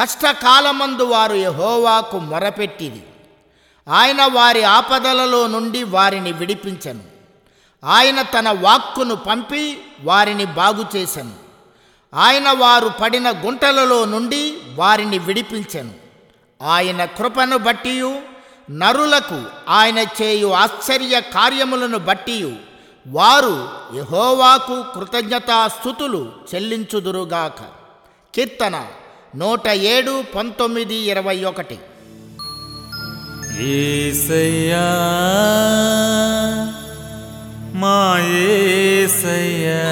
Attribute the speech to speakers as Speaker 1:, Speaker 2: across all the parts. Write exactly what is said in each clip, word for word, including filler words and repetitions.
Speaker 1: కష్టకాలమందు వారు యెహోవాకు మొరపెట్టిరి. ఆయన వారి ఆపదలలో నుండి వారిని విడిపించెను. ఆయన తన వాక్కును పంపి వారిని బాగు చేసెను. ఆయన వారు పడిన గుంటలలో నుండి వారిని విడిపించెను. ఆయన కృపను బట్టియు నరులకు ఆయన చేయు ఆశ్చర్య కార్యములను బట్టియు వారు యెహోవాకు కృతజ్ఞతాస్తుతులు చెల్లించుదురుగాక. కీర్తన నూట ఏడు పంతొమ్మిది ఇరవై ఒకటి.
Speaker 2: యేసయ్యా మా యేసయ్యా,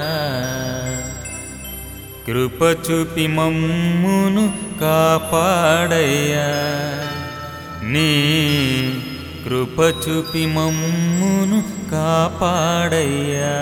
Speaker 2: కృప చూపి మమ్మును కాపాడయ్యా. నీ కృప చూపి మమ్మును కాపాడయ్యా.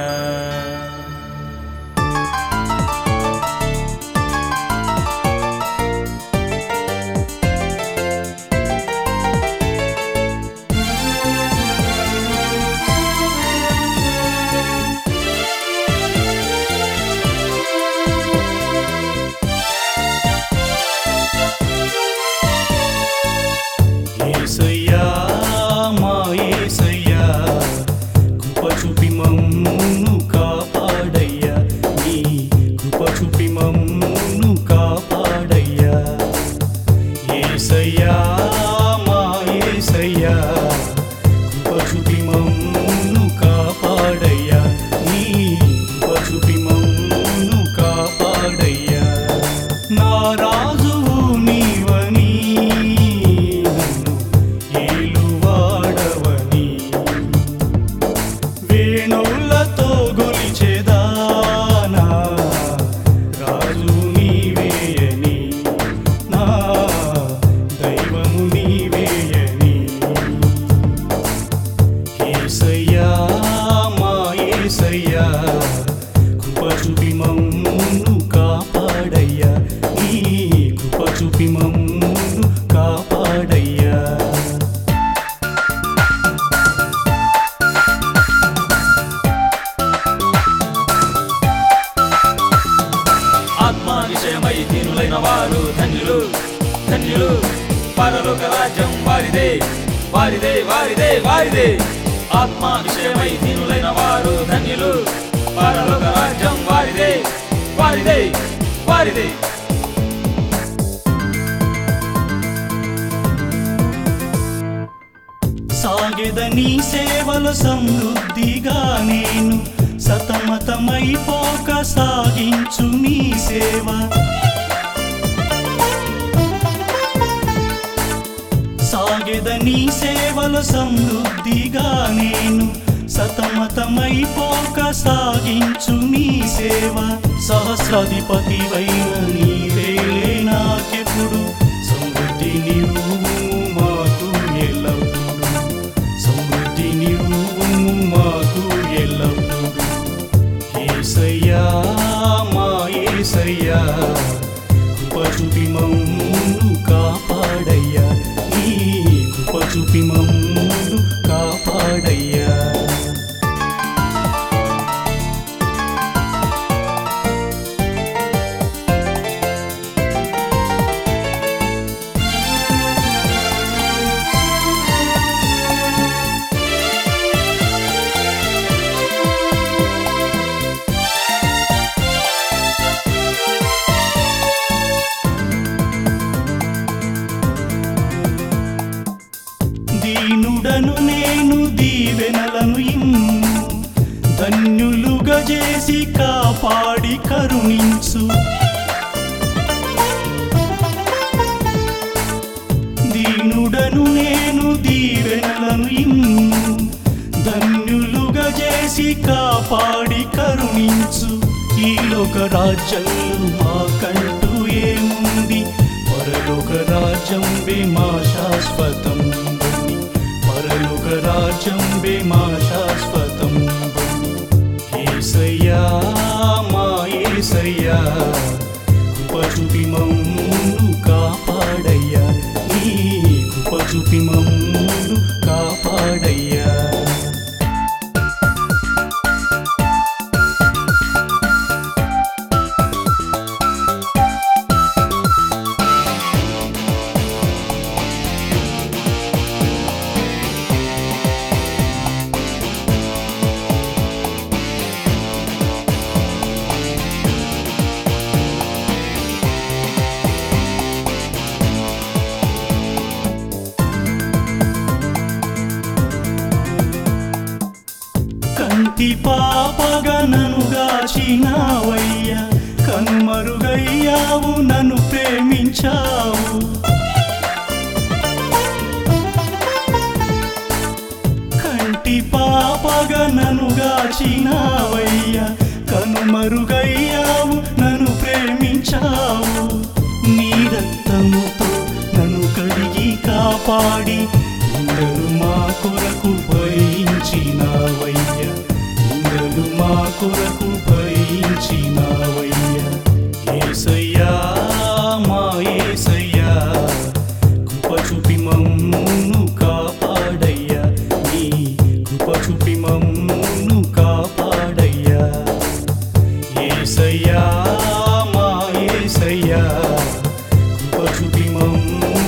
Speaker 3: యేసయ్యా మా యేసయ్యా, కృప చూపి మమ్మును కాపాడయ్యా. నీ కృప చూపి మమ్మును కాపాడయ్యా. యేసయ్యా మా యేసయ్యా, కృప చూపి మమ్మును కాపాడయ్యా. నీ కృప చూపి మమ్మును కాపాడయ్యా. నా రాజువు నీవని ఏలువాడవని వేణులతో గొలిచెదానా, రాజు నీవేయని నా దైవము నీవేయని. యేసయ్యా మా యేసయ్యా, కృప చూపి మమ్మును కాపాడయ్యా. నీ కృప చూపి మమ్మును కాపాడయ్యా.
Speaker 2: ఆత్మాతిశయమై దీనులైన వారు ధన్యులు, ధన్యులు. పరలోక రాజ్యం వారిదే, వారిదే, వారిదే, వారిదే. ఆత్మాతిశయమై దీనులైన వారు ధన్యులు. పరలోక రాజ్యం వారిదే, వారిదే, వారిదే.
Speaker 3: సాగెదని సేవల సమృద్ధిగా నేను సతమతమైపోక సాగించు నీ సేవ. సాగెదని సేవల సమృద్ధిగా నేను సతమతమైపోక సాగించు నీ సేవ. సహస్రాధిపతివైన నీవేలే నాకెప్పుడు సమృద్ధి నీవు మాకు ఎల్లప్పుడు. సమృద్ధి నీవు మాకు ఎల్లప్పుడు. యేసయ్యా మా యేసయ్యా, కృప చూపి మమ్మును కాపాడయ్యా. నీ కృప చూపి మమ్మును కాపాడయ్యా. దీనుడను నేను దీవెనలను ఇమ్ము, ధన్యులుగా చేసి కాపాడి కరుణించు. దీనుడను నేను దీవెనలను ఇమ్ము, ధన్యులుగా చేసి కాపాడి కరుణించు. ఈ లోక రాజ్యంలో మాకంటూ ఏముంది, పరలోక రాజ్యం మా శాశ్వతం. పరలోక రాజ్యం మా శాశ్వతం. యేసయ్యా మా యేసయ్యా, కృప చూపి మమ్మును కాపాడయ్యా. నీ కృప చూపి మమ్మును కాపాడయ్యా. కంటి పాపగా నన్ను గాచినావయ్యా కనుమరుగయ్యావు నన్ను ప్రేమించావు కంటి పాపగా నన్ను గాచినావయ్యా కనుమరుగయ్యావు నన్ను ప్రేమించావు నీ రక్తముతో నన్ను కడిగి కాపాడి ఇందరు మా కొరకు భరించినావయ్యా ఇందరు మా కొరకు భరించినావయ్యా యేసయ్యా మా యేసయ్యా కృప చూపి మమ్మును కాపాడయ్యా నీ కృప చూపి మమ్మును కాపాడయ్యా యేసయ్యా మా యేసయ్యా కృప చూపి మమ్మును